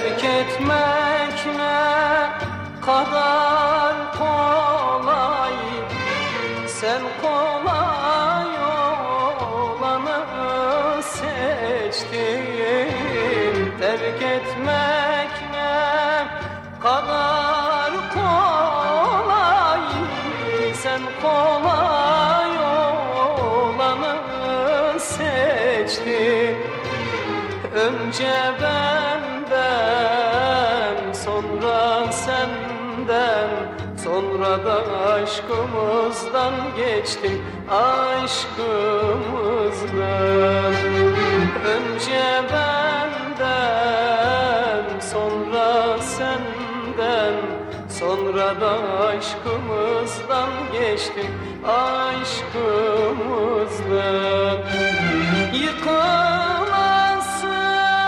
Terk etmek ne kadar kolay, sen kolay olanı seçtin. Terk etmek ne kadar kolay, sen kolay olanı seçtin. Önce benden, sonra senden, sonra da aşkımızdan geçtik, aşkımızdan. Önce benden, sonra senden, sonra da aşkımızdan geçtik, aşkımızdan. Yıkılması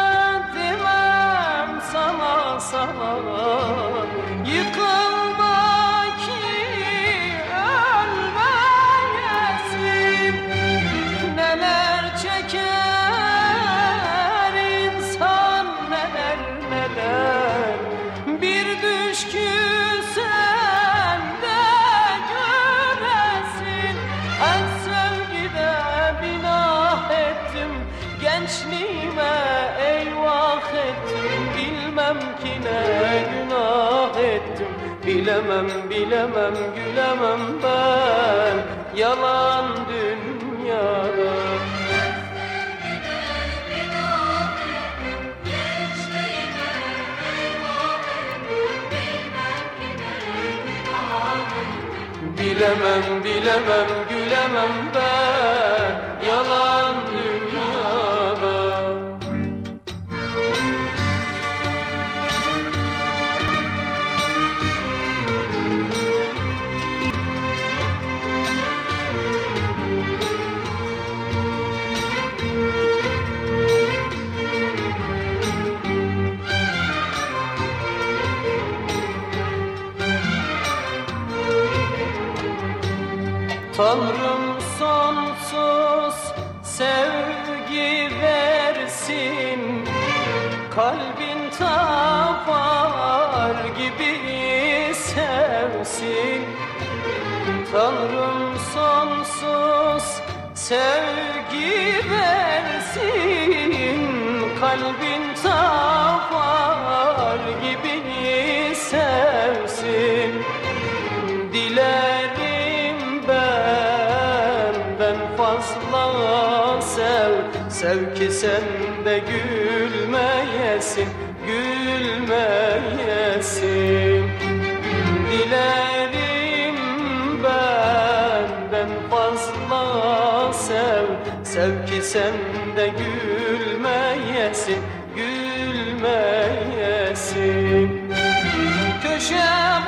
demem sana sana, yıkılma ki ölmeyesin. Neler çeker insan, neler neler, bir düşkün sende göresin. Her sevgide binah ettim, gençliğime eyvah ettim. Bilmem ki ne günah ettim, bilemem bilemem gülemem ben yalan dünyada. Bilemem bilemem gülemem ben yalan dünyada. Tanrım sonsuz sevgi versin, kalbin tapar gibi sevsin. Tanrım sonsuz sevgi versin, kalbin tapar gibi sevsin. Dilerim benden fazla sev, sev ki sen de gülmeyesin, gülmeyesin. Dilerim benden fazla sev, sev ki sen de gülmeyesin, gülmeyesin. Köşe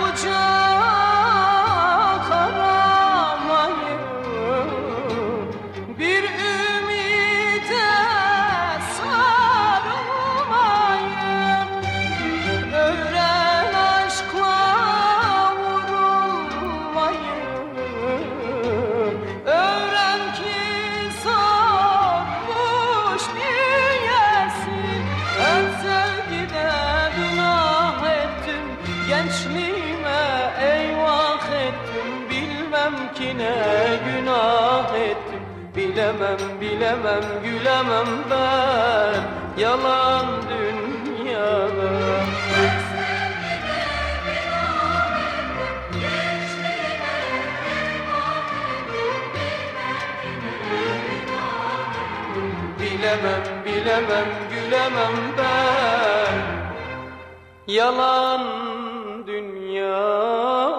bucak aramayı, bir ümide sarılmayı, öğren aşkla vurulmayı, öğren ki sarhoş diyesin. Ben sevgide günah ettim, gençliğime eyvah ettim. Bilmem ki ne günah ettim, bilemem bilemem gülemem ben yalan dünyada. Bilemem bilemem gülemem ben yalan dünya.